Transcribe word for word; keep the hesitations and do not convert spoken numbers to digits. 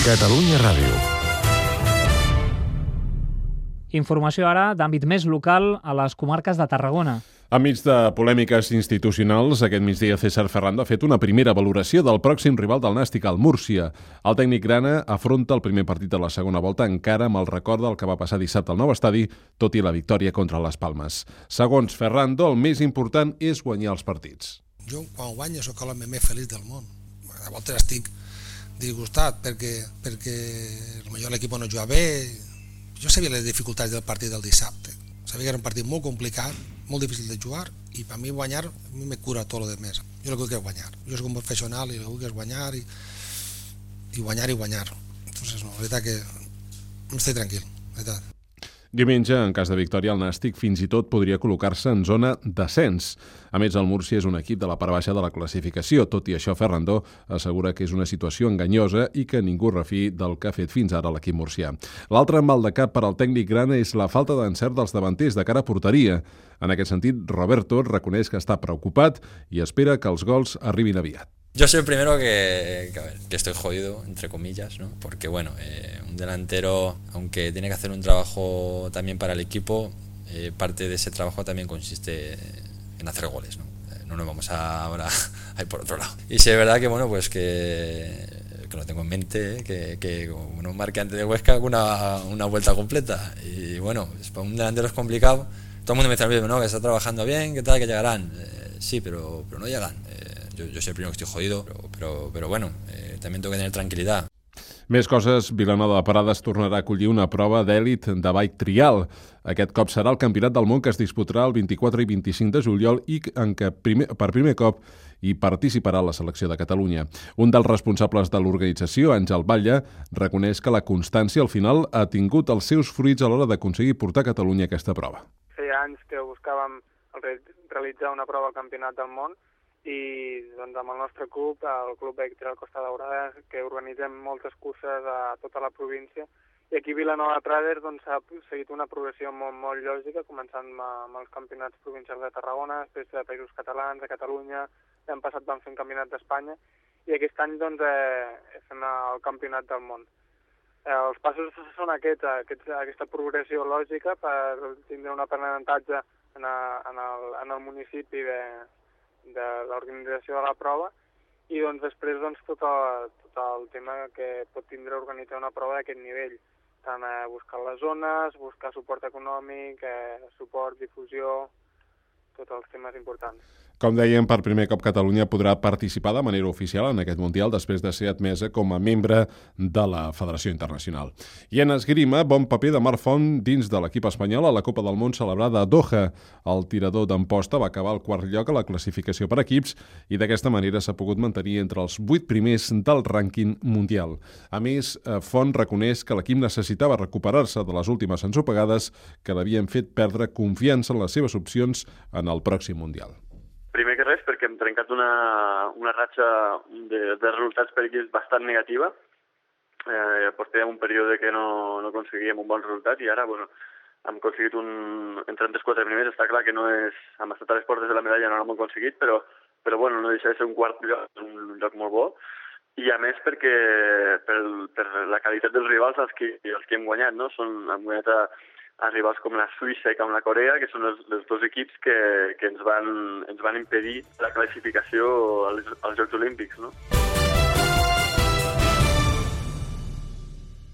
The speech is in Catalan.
Catalunya Ràdio. Informació ara d'àmbit més local a les comarques de Tarragona. Enmig de polèmiques institucionals, aquest migdia César Ferrando ha fet una primera valoració del pròxim rival del Nàstic, el Múrcia. El tècnic grana afronta el primer partit de la segona volta encara amb el record del que va passar dissabte al nou estadi, tot i la victòria contra les Palmes. Segons Ferrando, el més important és guanyar els partits. Jo, quan guanyo, sóc l'home més feliç del món. A voltes estic disgustat perquè, perquè potser l'equip no juga bé. Jo sabia les dificultats del partit del dissabte. Sabia que era un partit molt complicat, molt difícil de jugar, i per mi guanyar, a mi me cura tot lo demés. Jo el que vull és guanyar. Jo soc un professional i el que vull és guanyar i, i guanyar i guanyar. Entonces, no, la veritat que estic tranquil, la veritat. Diumenge, en cas de victòria, el Nàstic fins i tot podria col·locar-se en zona d'ascens. A més, el Múrcia és un equip de la part baixa de la classificació. Tot i això, Ferrando assegura que és una situació enganyosa i que ningú refiï del que ha fet fins ara l'equip murcià. L'altre mal de cap per al tècnic grana és la falta d'encert dels davanters de cara a porteria. En aquest sentit, Roberto reconeix que està preocupat i espera que els gols arribin aviat. Yo soy el primero que, que, a ver, que estoy jodido, entre comillas, ¿no? Porque bueno, eh, un delantero, aunque tiene que hacer un trabajo también para el equipo, eh, parte de ese trabajo también consiste en hacer goles, ¿no? Eh, no nos vamos a, ahora a ir por otro lado. Y sí es verdad que bueno, pues que, que lo tengo en mente, ¿eh? que, que bueno, un marque antes de Huesca con una, una vuelta completa. Y bueno, pues para un delantero es complicado. Todo el mundo me dice lo mismo, ¿no? Que está trabajando bien, que tal, que llegarán. Eh, sí, pero, pero no llegan. Eh, Yo, yo soy el primero que estoy jodido, pero, pero, pero bueno, eh, también tengo que tener tranquilidad. Més coses, Vilanova de Prades tornarà a acollir una prova d'èlit de bike trial. Aquest cop serà el Campionat del Món que es disputarà el vint-i-quatre i vint-i-cinc de juliol i en què primer, per primer cop hi participarà la selecció de Catalunya. Un dels responsables de l'organització, Àngel Batlle, reconeix que la constància al final ha tingut els seus fruits a l'hora d'aconseguir portar a Catalunya aquesta prova. Feia anys que buscàvem realitzar una prova al Campionat del Món i doncs, amb el nostre club, el Club Bike Trail Costa Daurada, que organitzem moltes curses a tota la província, i aquí a Vilanova de Prades doncs, ha seguit una progressió molt, molt lògica, començant amb els campionats provincials de Tarragona, després de Països Catalans, de Catalunya, l'any passat vam fer un campionat d'Espanya, i aquest any doncs, eh, fem el campionat del món. Eh, els passos són aquests, aquests, aquesta progressió lògica per tindre un aprenentatge en, a, en, el, en el municipi de de l'organització de la prova i doncs, després doncs, tot, el, tot el tema que pot tindre organitzar una prova d'aquest nivell, tant eh, buscar les zones, buscar suport econòmic, eh, suport, difusió, tots els temes importants. Com dèiem, per primer cop Catalunya podrà participar de manera oficial en aquest Mundial després de ser admesa com a membre de la Federació Internacional. I en esgrima, bon paper de Marc Font dins de l'equip espanyol a la Copa del Món celebrada a Doha. El tirador d'Amposta va acabar al quart lloc a la classificació per equips i d'aquesta manera s'ha pogut mantenir entre els vuit primers del rànquing mundial. A més, Font reconeix que l'equip necessitava recuperar-se de les últimes ensopegades que l'havien fet perdre confiança en les seves opcions en el pròxim Mundial. Primer que res perquè hem trencat una, una ratxa de, de resultats per equips bastant negativa. Eh, portàvem un període que no, no aconseguíem un bon resultat i ara bueno, hem aconseguit un... entre entre els quatre primers. Està clar que no és... hem estat a les portes de la medalla, no l'hem aconseguit, però, però bueno, no deixa de ser un quart lloc, un lloc molt bo. I a més perquè per, per la qualitat dels rivals als que, els que hem guanyat, no? Són, hem guanyat a, a rivals com la Suïssa i com la Corea, que són els, els dos equips que, que ens, van, ens van impedir la classificació als, als Jocs Olímpics, no?